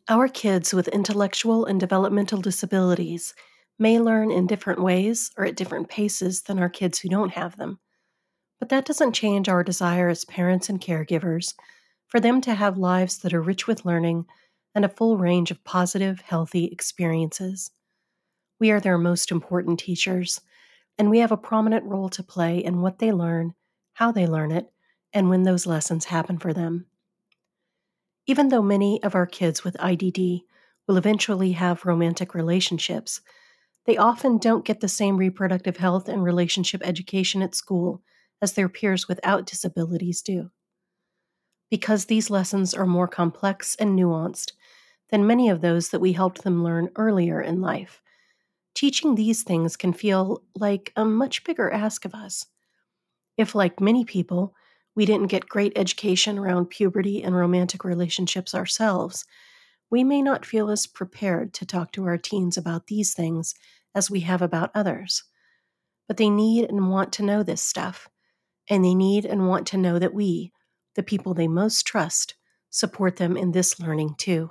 Our kids with intellectual and developmental disabilities may learn in different ways or at different paces than our kids who don't have them, but that doesn't change our desire as parents and caregivers for them to have lives that are rich with learning and a full range of positive, healthy experiences. We are their most important teachers, and we have a prominent role to play in what they learn, how they learn it, and when those lessons happen for them. Even though many of our kids with IDD will eventually have romantic relationships, they often don't get the same reproductive health and relationship education at school as their peers without disabilities do. Because these lessons are more complex and nuanced than many of those that we helped them learn earlier in life, teaching these things can feel like a much bigger ask of us. If, like many people, we didn't get great education around puberty and romantic relationships ourselves, we may not feel as prepared to talk to our teens about these things as we have about others. But they need and want to know this stuff, and they need and want to know that we, the people they most trust, support them in this learning too.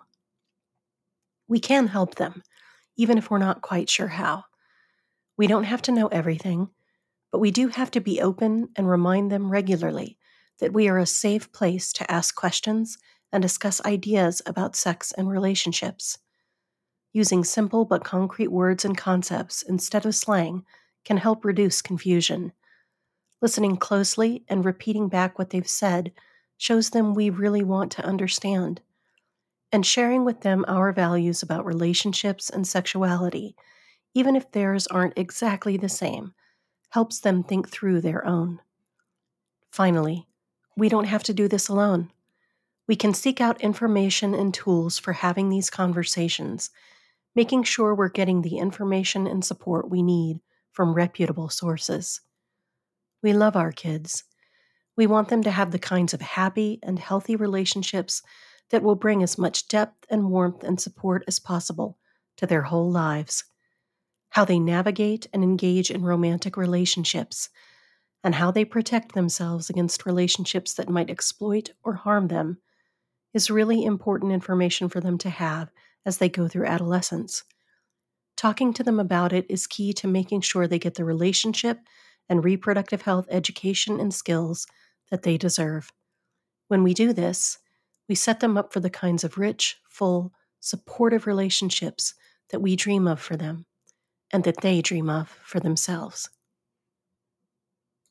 We can help them, even if we're not quite sure how. We don't have to know everything, but we do have to be open and remind them regularly that we are a safe place to ask questions and discuss ideas about sex and relationships. Using simple but concrete words and concepts instead of slang can help reduce confusion. Listening closely and repeating back what they've said shows them we really want to understand. And sharing with them our values about relationships and sexuality, even if theirs aren't exactly the same, helps them think through their own. Finally, we don't have to do this alone. We can seek out information and tools for having these conversations, making sure we're getting the information and support we need from reputable sources. We love our kids. We want them to have the kinds of happy and healthy relationships that will bring as much depth and warmth and support as possible to their whole lives. How they navigate and engage in romantic relationships, and how they protect themselves against relationships that might exploit or harm them, is really important information for them to have as they go through adolescence. Talking to them about it is key to making sure they get the relationship and reproductive health education and skills that they deserve. When we do this, we set them up for the kinds of rich, full, supportive relationships that we dream of for them and that they dream of for themselves.